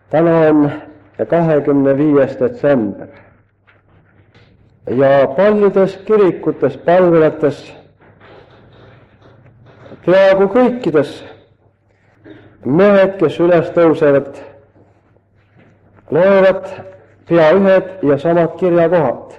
Täna on 25. detsember ja paljudes kirikutes, palveletes, peaaegu kõikides mehed, kes üles tõusevad, loevad pea ühed ja samad kirjakohad.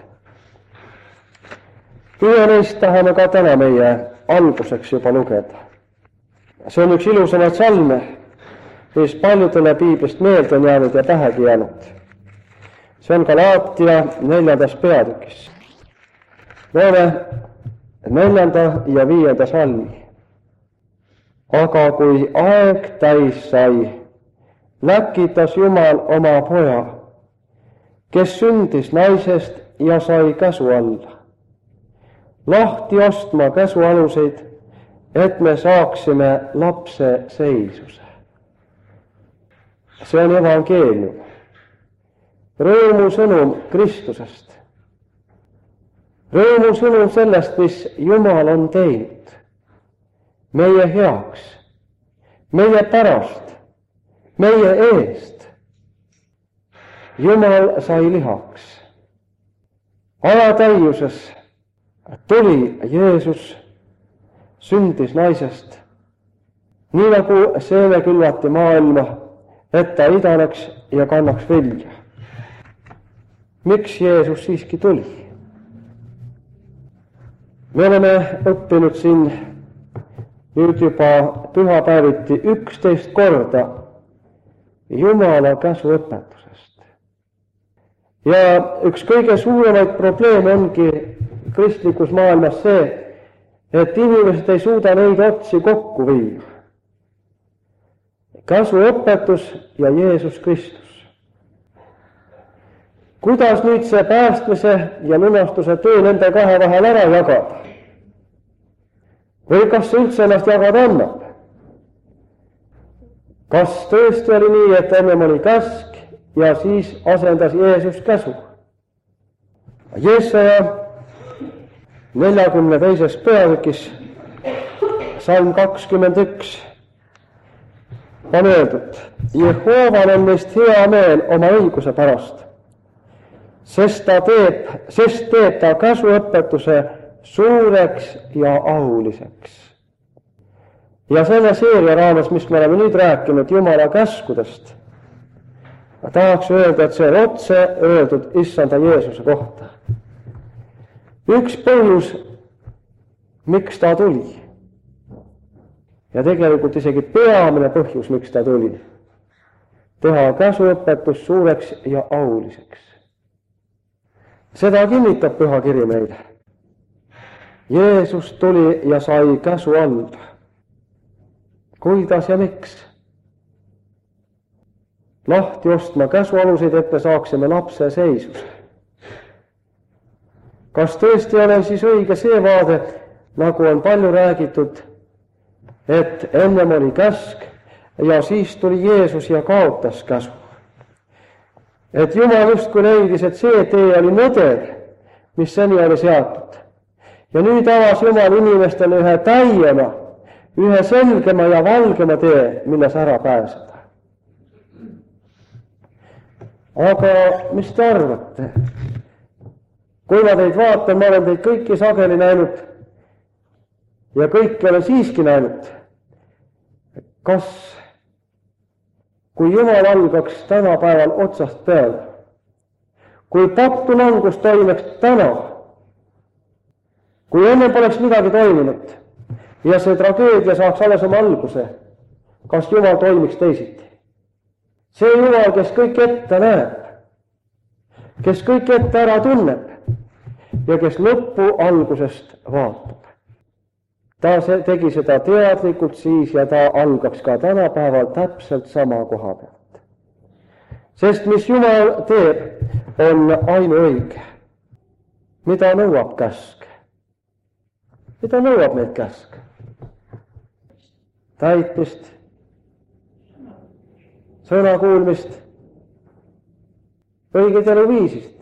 Ühe neist tahame ka täna meie alguseks juba lugeda. See on üks ilusamaid salme, mis paljudele piiblist meelde on jäänud ja pähegi jäänud. See on Galaatia 4. peatükis. Loeme 4. ja 5. salmi. Aga kui aeg täis sai, läkitas Jumal oma poja, kes sündis naisest ja sai käsu alla, lahti ostma käsualuseid, et me saaksime lapse seisuse. See on evangeelium, rõõmusõnum Kristusest, rõõmusõnum sellest, mis Jumal on teinud meie heaks, meie pärast, meie eest. Jumal sai lihaks. Ajatäiuses tuli Jeesus, sündis naisest, nii nagu seeme külvati maailma, et ta idaneks ja kannaks vilja. Miks Jeesus siiski tuli? Me oleme õppinud siin nüüd juba pühapäeviti 11 korda Jumala käsuõpetusest. Ja üks kõige suuremaid probleeme ongi kristlikus maailmas see, et inimesed ei suuda neid otsi kokku viia. Käsuõpetus ja Jeesus Kristus. Kuidas nüüd see päästmise ja lunastuse töö nende kahe vahel ära jagada? Või kas see üldse ennast jagada annab? Kas tõesti oli nii, et ennem oli käsk ja siis asendas Jeesus käsu? Jeesaja 42. peatükis, salm 21, on öeldud: Jehooval on meist hea meel oma õiguse pärast, sest teeb ta käsuõpetuse suureks ja auliseks. Ja selle seeria raames, mis me oleme nüüd rääkinud Jumala käskudest, ma tahaks öelda, et see on otse öeldud Issanda Jeesuse kohta. Üks põhjus, miks ta tuli, ja tegelikult isegi peamine põhjus, miks ta tuli, teha käsuõpetus suureks ja auliseks. Seda kinnitab Püha Kiri meile. Jeesus tuli ja sai käsu anda. Kuidas ja miks? Lahti ostma käsualuseid, et me saaksime lapse seisuse. Kas tõesti on siis õige see vaade, nagu on palju räägitud, et ennem oli käsk ja siis tuli Jeesus ja kaotas käsu? Et Jumal justkui leidis, et see tee oli nõder, mis seni oli seatud. Ja nüüd avas Jumal inimestele ühe täiema, ühe selgema ja valgema tee, milles ära pääseda. Aga mis te arvate? Kui ma teid vaatan, ma olen teid kõiki sageli näinud ja kõiki olen siiski näinud. Kas, kui Jumal algaks tänapäeval otsast peale, kui pattu langus toimeks täna, kui enne poleks midagi toimunud ja see tragöödia saaks alles oma alguse, kas Jumal toimiks teisiti? See Jumal, kes kõik ette näeb, kes kõik ette ära tunneb ja kes lõppu algusest vaatab. Ta tegi seda teadlikult siis ja ta algaks ka tänapäeval täpselt sama koha pealt. Sest mis Jumal teeb, on ainuõige. Mida nõuab käsk? Mida nõuab meid käsk? Täitmist, sõna kuulmist, õiget eluviisist.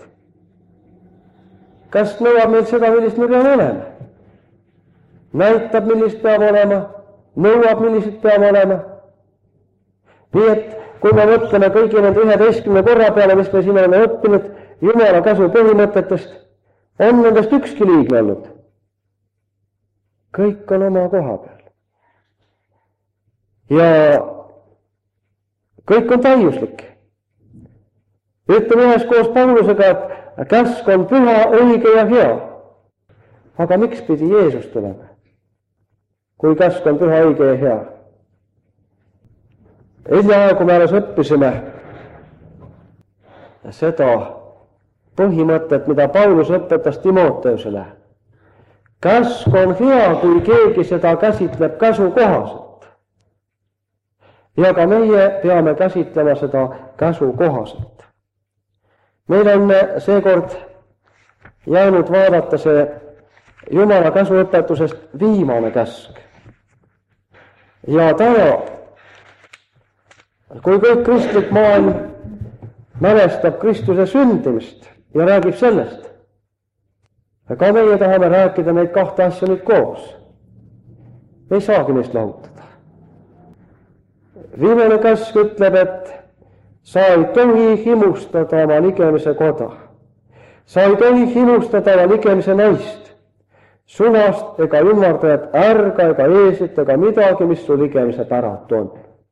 Käsk nõuab meilt seda, millist me peame olema. Näitab, millist peab olema, nõuab, millised peab olema. Nii et kui me mõtleme kõigi nende 11 korra peale, mis me siin oleme õppinud Jumala käsu põhimõtetest, on nendest ükski liigne olnud. Kõik on oma koha peal. Ja kõik on täiuslik. Ütleme üheskoos Paulusega, et käsk on püha, õige ja hea. Aga miks pidi Jeesus tulema, kui käsk on püha, õige ja hea? Hiljaaegu me alles õppisime seda põhimõtet, mida Paulus õpetas Timoteusele. Käsk on hea, kui keegi seda käsitleb käsu kohaselt. Ja ka meie peame käsitlema seda käsu kohaselt. Meil on seekord jäänud vaadata see Jumala käsuõpetusest viimane käsk. Ja täna, kui kõik kristlik maailm mälestab Kristuse sündimist ja räägib sellest, aga meie tahame rääkida neid kahte asja nüüd koos. Me ei saagi neist lahutada. Viimane käsk ütleb, et sa ei tohi himustada oma ligemise koda. Sa ei tohi himustada oma ligemise naist, suvast ega ümardajat, ärga ega eesit ega midagi, mis su ligemise päratu on.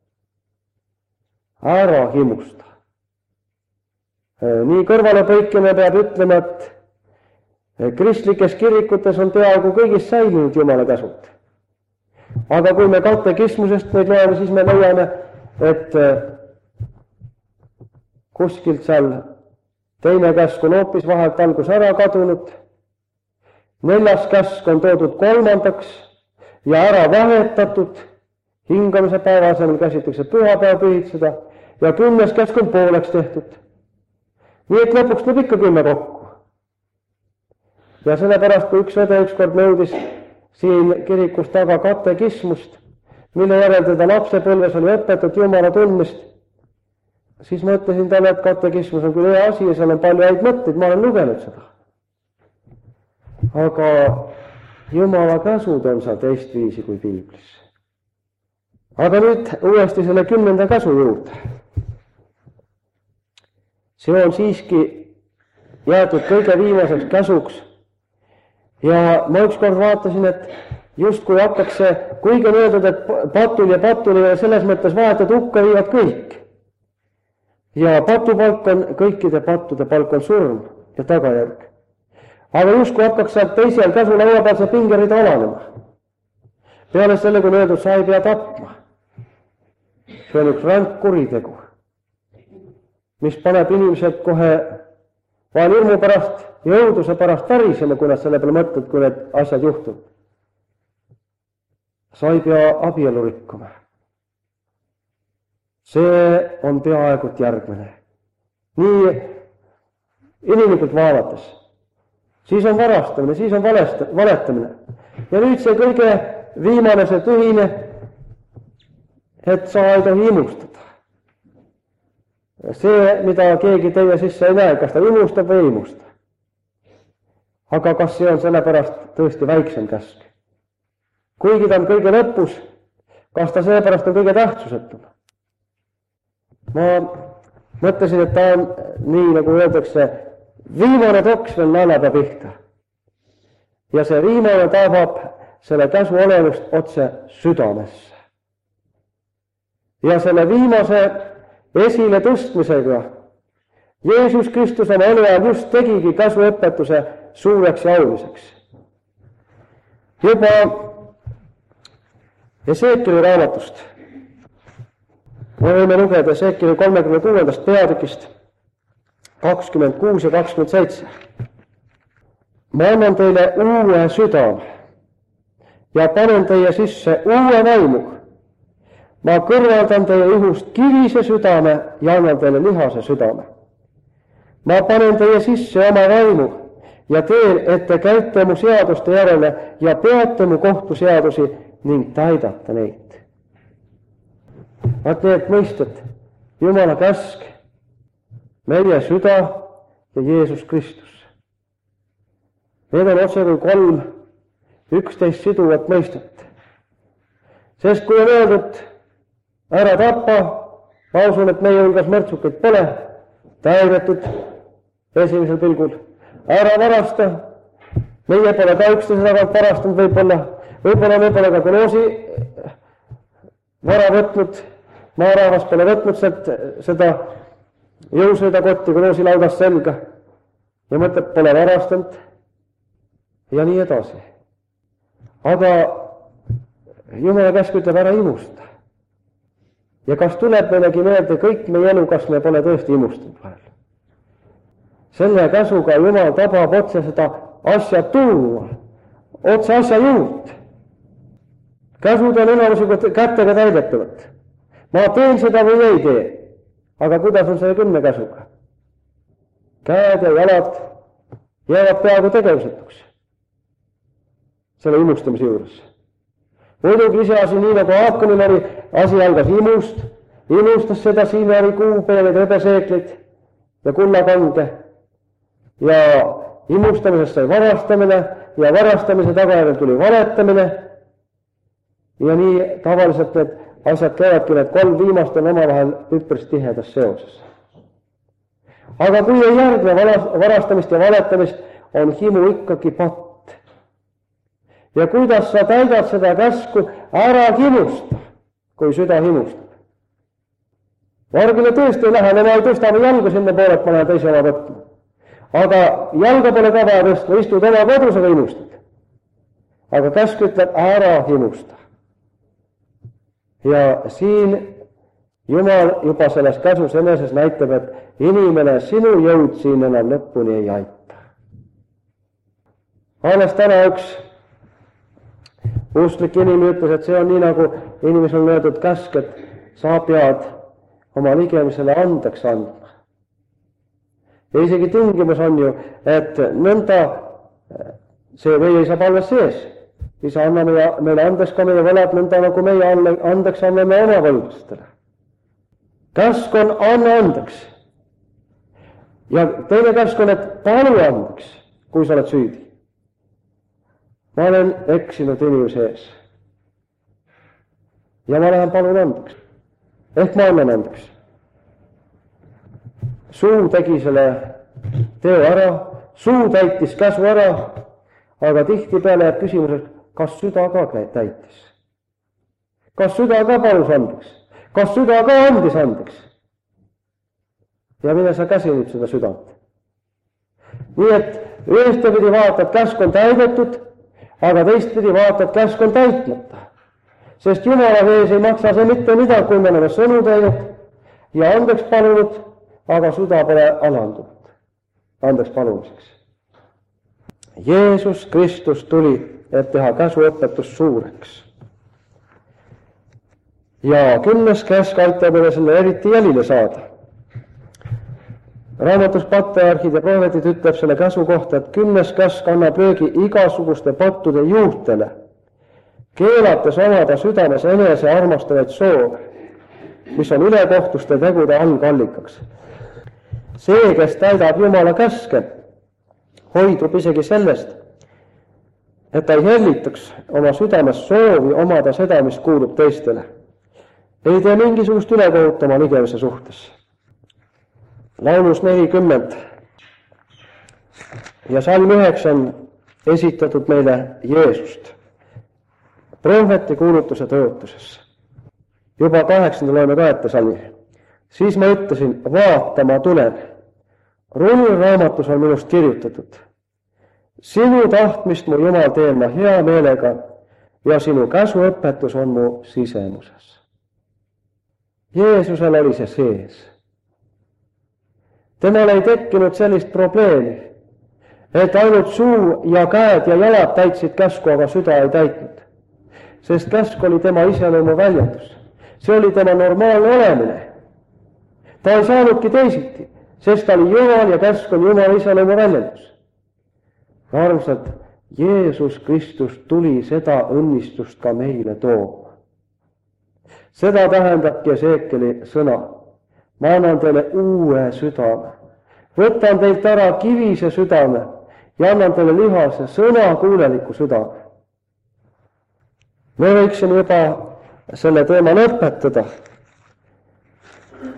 Ära himusta. Nii kõrvalepõikena peab ütlema, et kristlikes kirikutes on peaaegu kõigis säilinud Jumala käsud. Aga kui me katekismusest neid loeme, siis me leiame, et kuskilt seal teine käsk on hoopis vahelt algus ära kadunud, 4. käsk on toodud 3. ja ära vahetatud, hingamise päeva asemel käsitakse pühapäeva pühitseda ja 10. käsk on pooleks tehtud. Nii et lõpuks tuleb ikka 10 kokku. Ja sellepärast, kui üks õde ükskord nõudis siin kirikus taga katekismust, mille järel teda lapsepõlves oli õpetatud Jumala tundmist, siis ma ütlesin talle, et katekismus on küll hea asi ja seal on palju häid mõtteid, ma olen lugenud seda. Aga Jumala käsud on seal teistviisi kui piiblis. Aga nüüd uuesti selle 10. käsu juurde. See on siiski jäetud kõige viimaseks käsuks. Ja ma ükskord vaatasin, et just kui hakkaks see, kuigi on öeldud, et patul ja patul ja selles mõttes vahetud hukka viivad kõik. Ja patupalk on, kõikide pattude palk on surm ja tagajärg. Aga just kui hakkaks sealt teisel käsu laua peal see pingerida alanema. Peale selle, kui on öeldud, sa ei pea tapma. See on üks ränk kuritegu, mis paneb inimesed kohe vahel hirmu pärast ja õuduse pärast värisema, kui nad selle peale mõtled, kui need asjad juhtub. Sa ei pea abielu rikkuma. See on peaaegult järgmine. Nii inimlikult vaadates. Siis on varastamine, siis on valetamine. Ja nüüd see kõige viimane, see tühine, et sa ei tohi imustada. See, mida keegi teie sisse ei näe, kas ta imustab või ei imusta. Aga kas see on sellepärast tõesti väiksem käsk? Kuigi ta on kõige lõpus, kas ta sellepärast on kõige tähtsusetum? Ma mõtlesin, et ta on nii, nagu öeldakse, viimane toks veel naelapea pihta. Ja see viimane tabab selle käsu olemust otse südamesse. Ja selle viimase esile tõstmisega Jeesus Kristus oma eluajal just tegigi käsuõpetuse suureks ja auliseks. Juba Esekieli raamatust me võime lugeda Esekieli 36. peatükist 26 ja 27. Ma annan teile uue südame ja panen teie sisse uue vaimu. Ma kõrvaldan teie ihust kivise südame ja annan teile lihase südame. Ma panen teie sisse oma vaimu ja teen, et te käite mu seaduste järele ja peate mu kohtuseadusi ning täidate neid. Vaat need mõisted, Jumala käsk, meie süda ja Jeesus Kristus. Need on otse kui 11 siduvat mõistet. Sest kui on öeldud, ära tapa, Ma usun, et meie hulgas märtsukaid pole, täidetud esimesel pilgul. Ära varasta, meie pole ka üksteise tagant varastanud võib-olla me pole ka Koloosi vara võtnud, maarahvas pole võtnud seda jõusõidakotti Koloosi laudast selga ja mõtleb, pole varastanud ja nii edasi. Aga Jumala käsk ütleb, ära imusta. Ja kas tuleb meilegi meelde kõik meie elu, kas me pole tõesti imustanud vahel? Selle käsuga Jumal tabab otse seda asja tuua, otse asja juurt. Käsud on enamusega kättega täidetavad. Ma teen seda või ei tee. Aga kuidas on see 10 käsuga? Käed ja jalad jäävad peaaegu tegevusetuks selle imustamise juures. Muidugi iseasi, nii nagu Aakonil oli, asi algas imustas seda siinari kuupeeled, rebeseeklid ja kullakange ja imustamisest sai varastamine ja varastamise tagajärjel tuli valetamine ja nii tavaliselt need asjad käivadki, need 3 viimast on omavahel üpris tihedas seoses. Aga kui ei järgne varastamist ja valetamist, on himu ikkagi patt. Ja kuidas sa täidad seda käsku, ära himusta, kui süda himustab. Vargile tõesti ei lähe, ma ei tõsta või jalgu sinna poole, et ma lähen teise oma võtma. Aga jalga pole ka vaja tõstma, istud oma kodus, aga himustad. Aga käsk ütleb, ära himusta. Ja siin Jumal juba selles käsus eneses näitab, et inimene sinu jõud siin enam lõpuni ei aita. Alles täna üks usklik inimene ütles, et see on nii nagu inimesel on öeldud käsk, et sa pead oma ligemisele andeks andma. Ja isegi tingimus on ju, et nõnda see või ei saab alles sees. Isa anna meile andeks ka meie võlad, nõnda nagu meie andeks anname oma võlglastele. Käsk on anna andeks. Ja teine käsk on, et palu andeks, kui sa oled süüdi. Ma olen eksinud inimese ees. Ja ma lähen palun andeks. Ehk ma annan andeks. Suu tegi selle teo ära, suu täitis käsu ära, aga tihtipeale jääb küsimuseks, kas süda ka täitis? Kas süda ka palus andeks? Kas süda ka andis andeks? Ja mine sa käsi nüüd seda südant. Nii et ühestpidi vaatad, käsk on täidetud, aga teistpidi vaatad, käsk on täitmata. Sest Jumala ees ei maksa see mitte midagi, kui me oleme sõnu teinud ja andeks palunud, aga süda pole alandunud andeks palumiseks. Jeesus Kristus tuli, et teha käsuõpetus suureks. Ja 10. käsk aitab meile selle eriti jälile saada. Raamatus patriarhid ja prohvetid ütleb selle käsu kohta, et 10. käsk annab löögi igasuguste pattude juurtele, keelates omada südames enese armastavaid soove, mis on ülekohtuste tegude algallikaks. See, kes täidab Jumala käske, hoidub isegi sellest, et ta ei hellitaks oma südames soovi omada seda, mis kuulub teistele. Ei tee mingisugust ülekohut oma ligemise suhtes. Laulus 40 ja salm 9 on esitatud meile Jeesust prohveti kuulutuse tõotuses. Juba 8. loeme ka ette salmi. Siis ma ütlesin, vaata, ma tulen. Rullraamatus on minust kirjutatud. Sinu tahtmist, mu Jumal, teen ma hea meelega ja sinu käsuõpetus on mu sisemuses. Jeesusel oli see sees. Temal ei tekkinud sellist probleemi, et ainult suu ja käed ja jalad täitsid käsku, aga süda ei täitnud. Sest käsk oli tema iseloomu väljendus. See oli tema normaalne olemine. Ta ei saanudki teisiti, sest ta oli Jumal ja käsk on Jumala iseloomu väljendus. Armsad, Jeesus Kristus tuli seda õnnistust ka meile tooma. Seda tähendabki Eseekeli sõna. Ma annan teile uue südame. Võtan teilt ära kivise südame ja annan teile lihase sõnakuuleliku südame. Me võiksime juba selle teema lõpetada.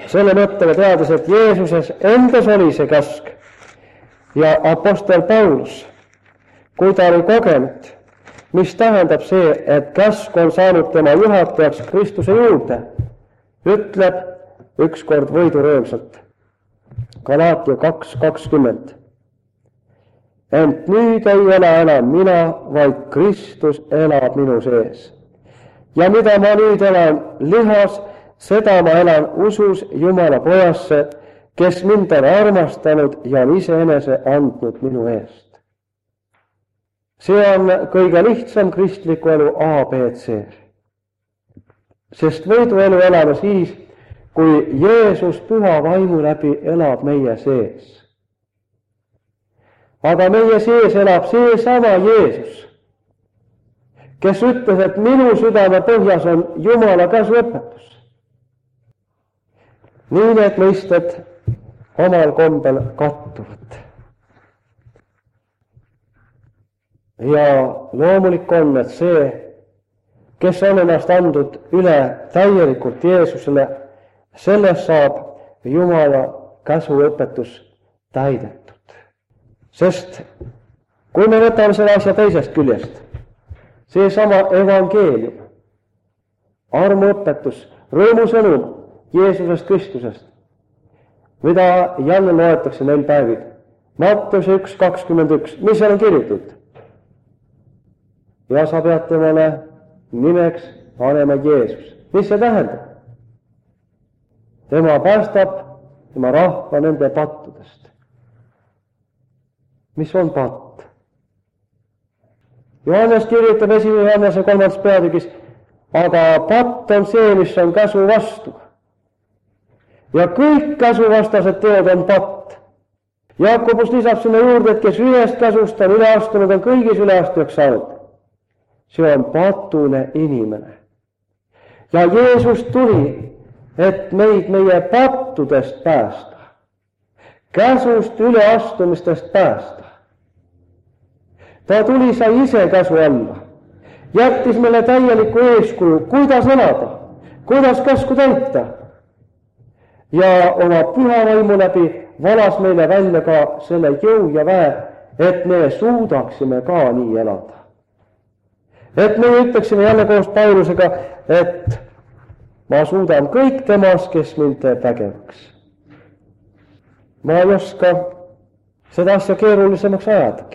selle mõttega teades, et Jeesuses endas oli see käsk ja apostel Paulus, kui ta oli kogenud, mis tähendab see, et käsk on saanud tema juhatajaks Kristuse juurde, ütleb ükskord võidurõõmsalt. Galaatia 2:20. Ent nüüd ei ela enam mina, vaid Kristus elab minu sees. Ja mida ma nüüd elan lihas, seda ma elan usus Jumala pojasse, kes mind on armastanud ja on iseenese andnud minu eest. See on kõige lihtsam kristliku elu ABC. Sest võiduelu elame siis, kui Jeesus püha vaimu läbi elab meie sees. Aga meie sees elab seesama Jeesus, kes ütles, et minu südame põhjas on Jumala käsuõpetus. Nii need mõisted omal kombel kattuvad. Ja loomulik on, et see, kes on ennast andnud üle täielikult Jeesusele, sellest saab Jumala käsuõpetus täidetud. Sest kui me võtame selle asja teisest küljest, seesama evangeelium, armuõpetus, rõõmusõnum Jeesusest Kristusest, mida jälle loetakse neil päevil. Matteuse 1:21, mis seal on kirjutatud? Ja sa pead temale nimeks panema Jeesus. Mis see tähendab? Tema päästab tema rahva nende pattudest. Mis on patt? Johannes kirjutab 1. Johannese 3. peatükis, aga patt on see, mis on käsu vastu. Ja kõik käsuvastased teod on patt. Jakobus lisab sinna juurde, et kes ühest käsust on üle astunud, on kõigis üleastujaks saanud. See on patune inimene. Ja Jeesus tuli, et meid meie pattudest päästa. Käsust üleastumistest päästa. Ta tuli, sai ise käsu alla. Jättis meile täieliku eeskuju, kuidas elada, kuidas käsku täita. Ja oma püha vaimu läbi valas meile välja ka selle jõu ja väe, et me suudaksime ka nii elada. Et me ütleksime jälle koos Paulusega, et ma suudan kõik temas, kes mind teeb vägevaks. Ma ei oska seda asja keerulisemaks ajadagi.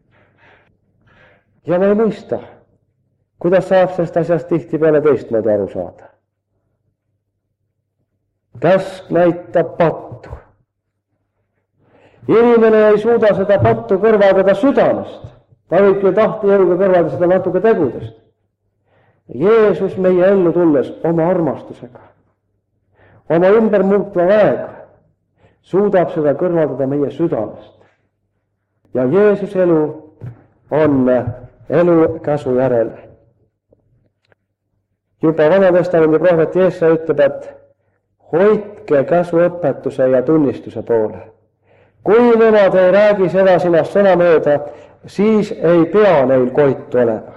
Ja ma ei mõista, kuidas saab sellest asjast tihtipeale teistmoodi aru saada. Käsk näitab pattu. Inimene ei suuda seda pattu kõrvaldada südamest. Ta võib küll tahtejõuga kõrvaldada seda natuke tegudest. Jeesus meie ellu tulles oma armastusega, oma ümber muutva väega, suudab seda kõrvaldada meie südamest. Ja Jeesuse elu on elu käsu järel. Juba Vana-testamendi prohvet Jeesaja ütleb, et hoidke käsuõpetuse ja tunnistuse poole. Kui nemad ei räägi seda sinast sõna mööda, siis ei pea neil koitu olema.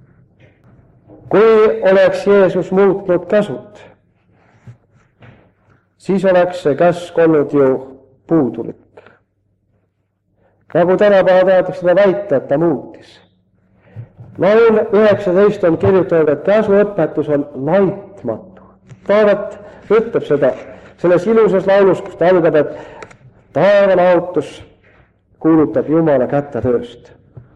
Kui oleks Jeesus muutnud käsud, siis oleks see käsk olnud ju puudulik. Nagu tänapäeval tahetakse seda väita, et ta muutis. Laul 19 on kirjutatud, et käsuõpetus on laitmatu. Taavet ütleb seda selles ilusas laulus, kus ta algab, et taevalaotus kuulutab Jumala kätetööst.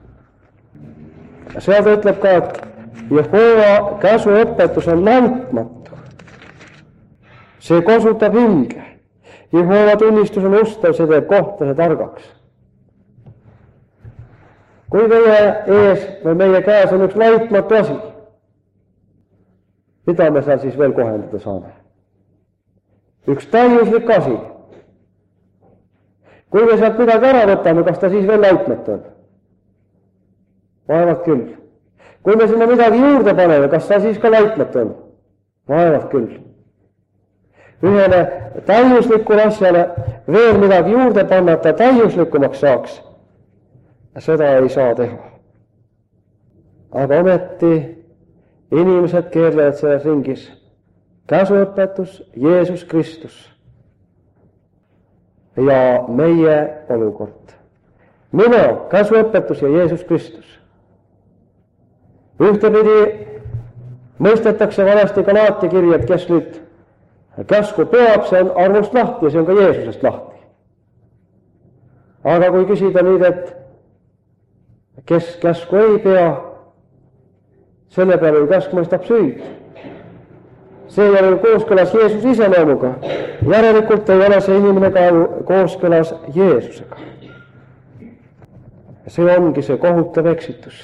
Ja seal ta ütleb ka, et Jehova käsuõpetus on laitmatu. See kosutab hinge. Jehova tunnistus on ustav, see teeb kohtase targaks. Kui meie ees või meie käes on üks laitmatu asi, mida me seal siis veel kohendada saame? Üks täiuslik asi. Kui me sealt midagi ära võtame, kas ta siis veel laitmatu on? Vaevalt küll. Kui me sinna midagi juurde paneme, kas ta siis ka laitmatu on? Vaevalt küll. Ühele täiuslikule asjale veel midagi juurde panna, et ta täiuslikumaks saaks, seda ei saa teha. Aga ometi inimesed keerlevad selles ringis. Käsuõpetus, Jeesus Kristus, ja meie olukord. Mina, käsuõpetus ja Jeesus Kristus. Ühtepidi mõistetakse vanasti Galaatia kirja, et kes nüüd käsku peab, see on armust lahti ja see on ka Jeesusest lahti. Aga kui küsida nüüd, et kes käsku ei pea, selle peale ju käsk mõistab süüd. See ei ole kooskõlas Jeesus iseloomuga. Järelikult ei ole see inimene ka kooskõlas Jeesusega. See ongi see kohutav eksitus.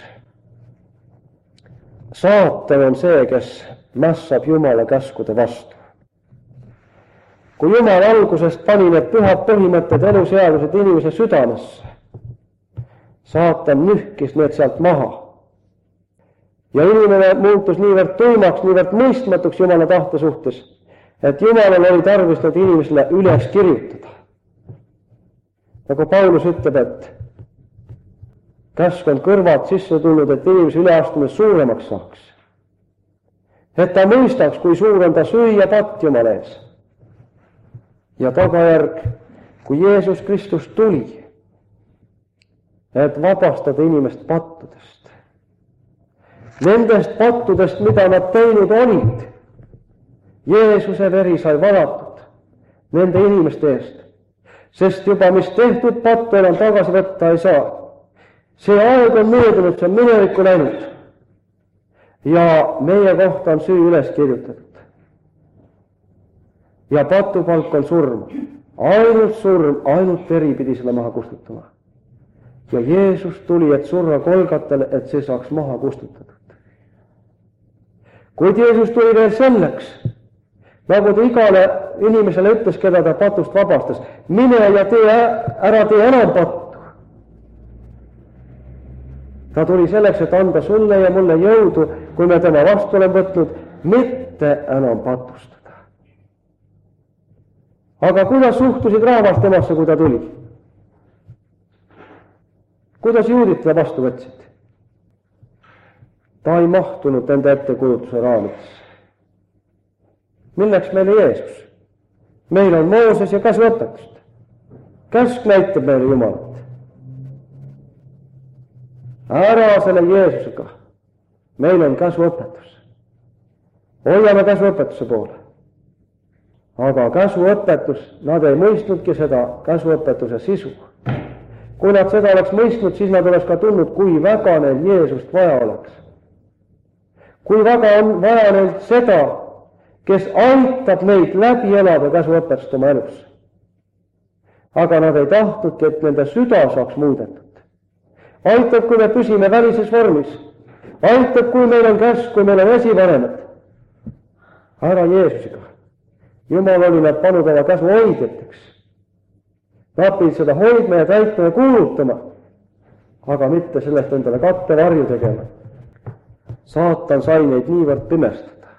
Saatan on see, kes mässab Jumala käskude vastu. Kui Jumal algusest pani need pühad põhimõtted, eluseadused inimese südamesse, saatan nühkis need sealt maha. Ja inimene muutus niivõrd tuimaks, niivõrd mõistmatuks Jumala tahte suhtes, et Jumalal oli tarvis need inimesele üles kirjutada. Nagu Paulus ütleb, et käsk on kõrvad sisse tulnud, et inimese üleastumine suuremaks saaks. Et ta mõistaks, kui suur on ta süü ja patt Jumala ees. Ja tagajärg, kui Jeesus Kristus tuli, et vabastada inimest pattudest. Nendest pattudest, mida nad teinud olid, Jeesuse veri sai valatud nende inimeste eest, sest juba mis tehtud pattu enam tagasi võtta ei saa. See aeg on möödunud, see on minevikku läinud ja meie kohta on süü üles kirjutatud. Ja patupalk on surm, ainult veri pidi selle maha kustutama. Ja Jeesus tuli, et surra Golgatale, et see saaks maha kustutatud. Kuid Jeesus tuli veel selleks, nagu ta igale inimesele ütles, keda ta patust vabastas, mine ja ära tee enam pattu. Ta tuli selleks, et anda sulle ja mulle jõudu, kui me tema vastu oleme võtnud, mitte enam patustada. Aga kuidas suhtusid rahvas temasse, kui ta tuli? Kuidas juudid ta vastu võtsid? Ta ei mahtunud nende ettekujutuse raamidesse. Milleks meile Jeesus? Meil on Mooses ja käsuõpetust. Käsk näitab meile Jumalat. Ära selle Jeesusega. Meil on käsuõpetus. Hoiame käsuõpetuse poole. Aga käsuõpetus, nad ei mõistnudki seda käsuõpetuse sisu. Kui nad seda oleks mõistnud, siis nad oleks ka tundnud, kui väga neil Jeesust vaja oleks. Kui väga on vaja neilt seda, kes aitab neid läbi elada käsuõpetust oma elus. Aga nad ei tahtnudki, et nende süda saaks muudetud. Aitab, kui me püsime välises vormis. Aitab, kui meil on käsk, kui meil on esivanemad. Ära Jeesusega. Jumal oli nad pannud oma käsu hoidjateks. Nad pidid seda hoidma ja täitma ja kuulutama, aga mitte sellest endale kattevarju tegema. Saatan sai neid niivõrd pimestada.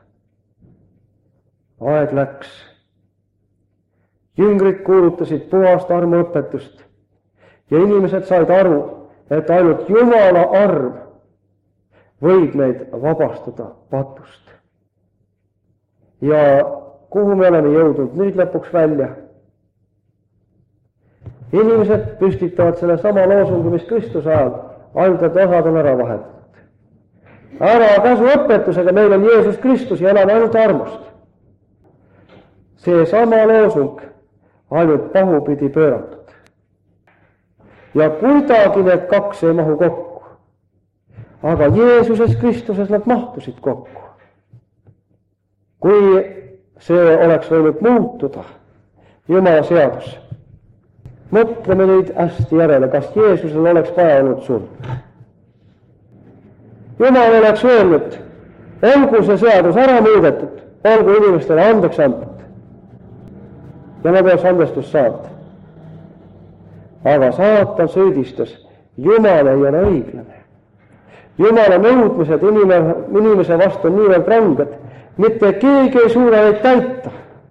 Aeg läks. Jüngrid kuulutasid puhast armuõpetust ja inimesed said aru, et ainult Jumala arm võib meid vabastada patust. Ja kuhu me oleme jõudnud nüüd lõpuks välja? Inimesed püstitavad selle sama loosungi, mis Kristuse ajal, ainult et osad on ära vahetatud. Ära käsuõpetusega, meil on Jeesus Kristus ja elame ainult armust. See sama loosung ainult pahupidi pööratud. Ja kuidagi need kaks ei mahu kokku. Aga Jeesuses Kristuses nad mahtusid kokku. Kui see oleks võinud muutuda, Jumala seadus. Mõtleme nüüd hästi järele, kas Jeesusel oleks vaja olnud surma. Jumal oleks öelnud, olgu see seadus ära muudetud, olgu inimestele andeks antud. Ja nad oleks andestust saanud. Aga saatan süüdistas, Jumal ei ole õiglane. Jumala nõudmised inimese vastu on niivõrd ranged, mitte keegi ei suuda neid täita.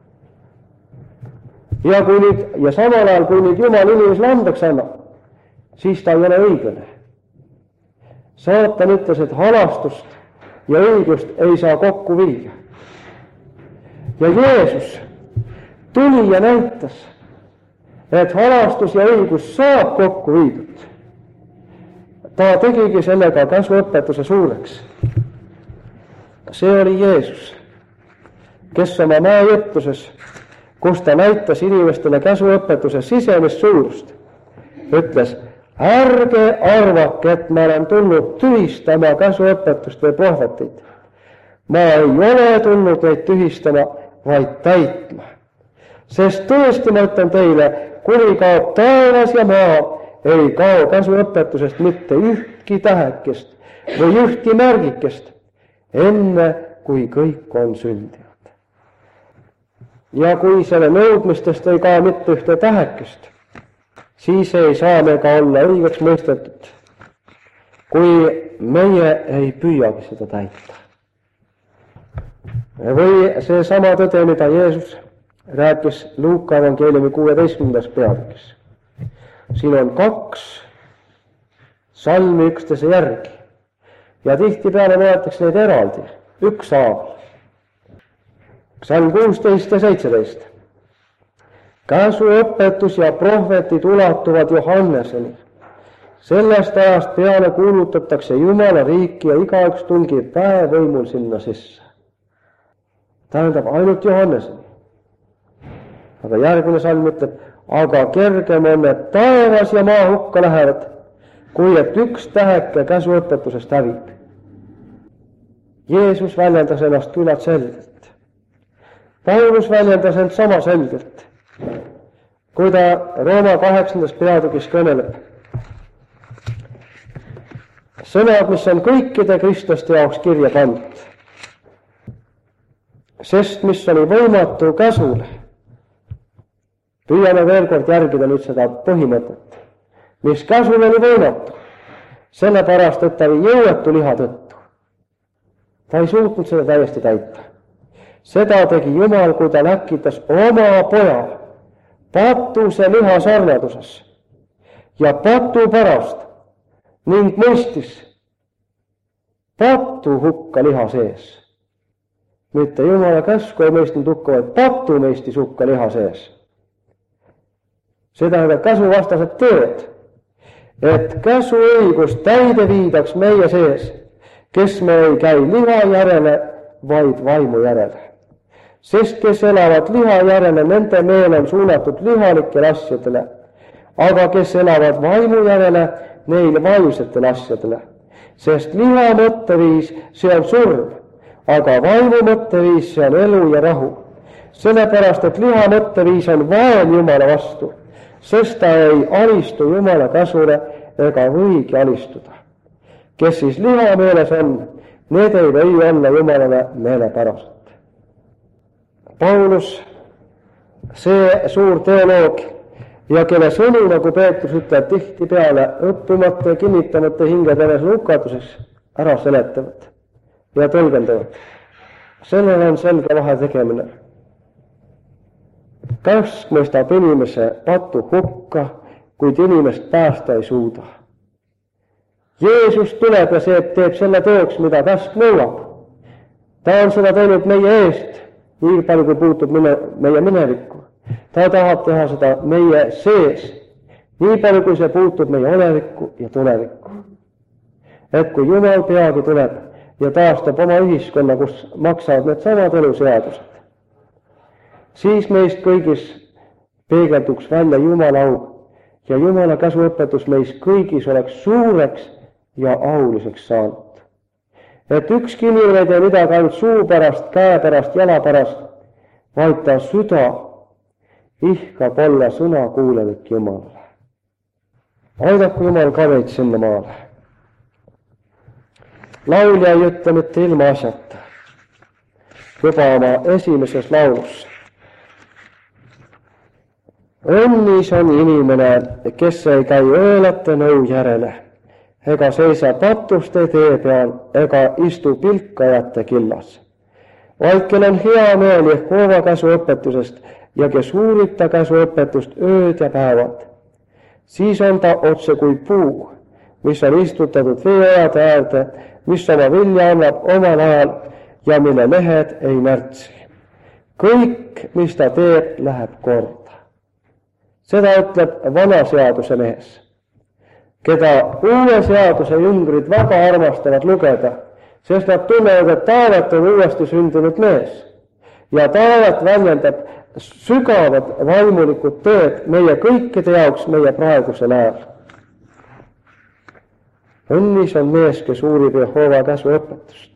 Ja samal ajal, kui nüüd Jumal inimesele andeks annab, siis ta ei ole õiglane. Saatan ütles, et halastust ja õiglust ei saa kokku viia. Ja Jeesus tuli ja näitas, et halastus ja õigus saab kokku viidud. Ta tegigi sellega käsuõpetuse suureks. See oli Jeesus, kes oma mäejutluses, kus ta näitas inimestele käsuõpetuse sisemist suurust, ütles, ärge arvake, et ma olen tulnud tühistama käsuõpetust või prohvetit. Ma ei ole tulnud neid tühistama, vaid täitma. Sest tõesti ma ütlen teile, kuni kaob taevas ja maa, ei kao käsuõpetusest mitte ühtki tähekest või ühtki märgikest, enne kui kõik on sündinud. Ja kui selle nõudmistest ei kao mitte ühte tähekest, siis ei saa me ka olla õigeks mõistetud, kui meie ei püüagi seda täita. Või see sama tõde, mida Jeesus rääkis Luuka evangeeliumi 16. peatükis. Siin on 2 salmi üksteise järgi ja tihtipeale võetakse neid eraldi, ükshaaval. Salm 16 ja 17. Käsuõpetus ja prohvetid ulatuvad Johanneseni. Sellest ajast peale kuulutatakse Jumala riiki ja igaüks tungib väevõimul sinna sisse. Tähendab ainult Johanneseni. Aga järgmine salm ütleb, aga kergem on, et taevas ja maa hukka lähevad, kui et üks täheke käsuõpetusest hävib. Jeesus väljendas ennast küllalt selgelt. Paulus väljendas end sama selgelt, kui ta Rooma 8. peatükis kõneleb. Sõnad, mis on kõikide kristlaste jaoks kirja pandud. Sest mis oli võimatu käsule. Püüame veel kord järgida nüüd seda põhimõtet, mis käsul oli võimatu, sellepärast, et ta oli jõuetu liha tõttu. Ta ei suutnud seda täiesti täita. Seda tegi Jumal, kui ta läkitas oma poja patuse liha sarnaduses ja patu pärast ning mõistis patu hukka liha sees. Mitte Jumala käsku ei mõistnud hukka, vaid patu mõistis hukka liha sees. See tähendab käsuvastased teod, et käsuõigus täide viidaks meie sees, kes me ei käi liha järele, vaid vaimu järele. Sest kes elavad liha järele, nende meel on suunatud lihalikele asjadele, aga kes elavad vaimu järele, neil vaimsetele asjadele. Sest liha mõtteviis, see on surm, aga vaimu mõtteviis, see on elu ja rahu. Sellepärast, et liha mõtteviis on vaen Jumala vastu, sest ta ei alistu Jumala käsule ega võigi alistuda. Kes siis liha meeles on, need ei või olla Jumalale meelepärased. Paulus, see suur teoloog ja kelle sõnu, nagu Peetrus ütleb, tihtipeale õppimata ja kinnitamata hingede lukatuses ära seletavad ja tõlgendavad. Sellel on selge vahe tegemine. Käsk mõistab inimese patu hukka, kuid inimest päästa ei suuda. Jeesus tuleb ja see teeb selle tööks, mida käsk nõuab. Ta on seda teinud meie eest, nii palju kui puutub meie minevikku. Ta tahab teha seda meie sees, nii palju kui see puutub meie olevikku ja tulevikku. Et kui Jumal peagi tuleb ja taastab oma ühiskonna, kus maksavad need samad eluseadused, siis meist kõigis peegelduks välja Jumala au ja Jumala käsuõpetus meis kõigis oleks suureks ja auliseks saanud. Et ükski inimene ei tee midagi ainult suu pärast, käe pärast, jala pärast, vaid ta süda ihkab olla sõna kuulelik Jumalale. Aidaku Jumal ka meid sinna maale. Laulja ei ütle mitte ilma asjata, juba oma esimeses laulus. Õnnis on inimene, kes ei käi öölete nõu järele, ega seisa patuste tee peal, ega istu pilkajate killas, vaid kel on hea meel Jehova käsuõpetusest ja kes uurib ta käsuõpetust ööd ja päevad. Siis on ta otse kui puu, mis on istutatud veeojade äärde, mis oma vilja annab omal ajal ja mille lehed ei närtsi. Kõik, mis ta teeb, läheb korda. Seda ütleb vana seaduse mees, keda uue seaduse jüngrid väga armastavad lugeda, sest nad tunnevad, et Taavet on uuesti sündinud mees ja Taavet väljendab sügavad vaimulikud tõed meie kõikide jaoks meie praegusel ajal. Õnnis on mees, kes uurib Jehova käsu õpetust.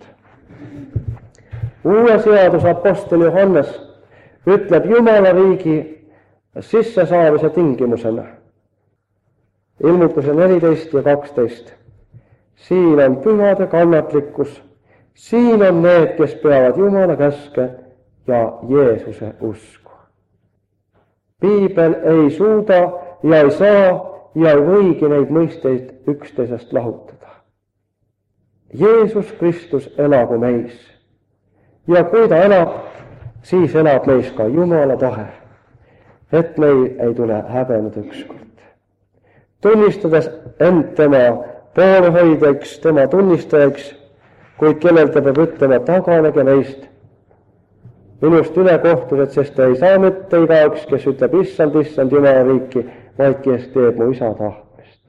Uue seaduse apostel Johannes ütleb Jumala riigi sissesaamise tingimusena. Ilmutuse 14 ja 12. Siin on pühade kannatlikkus, siin on need, kes peavad Jumala käske ja Jeesuse usku. Piibel ei suuda ja ei saa ja ei võigi neid mõisteid üksteisest lahutada. Jeesus Kristus elagu meis ja kui ta elab, siis elab meis ka Jumala tahe, et meil ei tule häbeneda ükskord. Tunnistades end tema poolehoidjaks, tema tunnistajaks, kuid kellel ta peab ütlema, taganege meist, minust ülekohtused, sest ta ei saa mitte igaüks, kes ütleb issand Jumala riiki, vaid kes teeb mu isa tahtmist.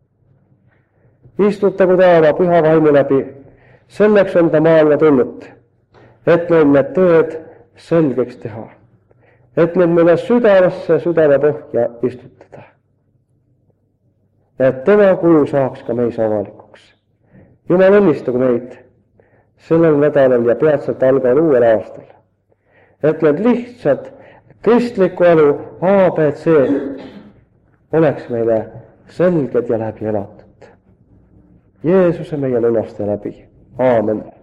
Istutagu ta oma püha vaimu läbi, selleks on ta maailma tulnud, et meil need tõed selgeks teha, et need meile südamesse südame põhja istutada, et tema kuju saaks ka meis avalikuks. Jumal õnnistagu meid sellel nädalal ja peatselt algal uuel aastal, et need lihtsad kristliku elu ABC oleks meile selged ja läbi elatud. Jeesuse meie lunaste läbi. Aamen.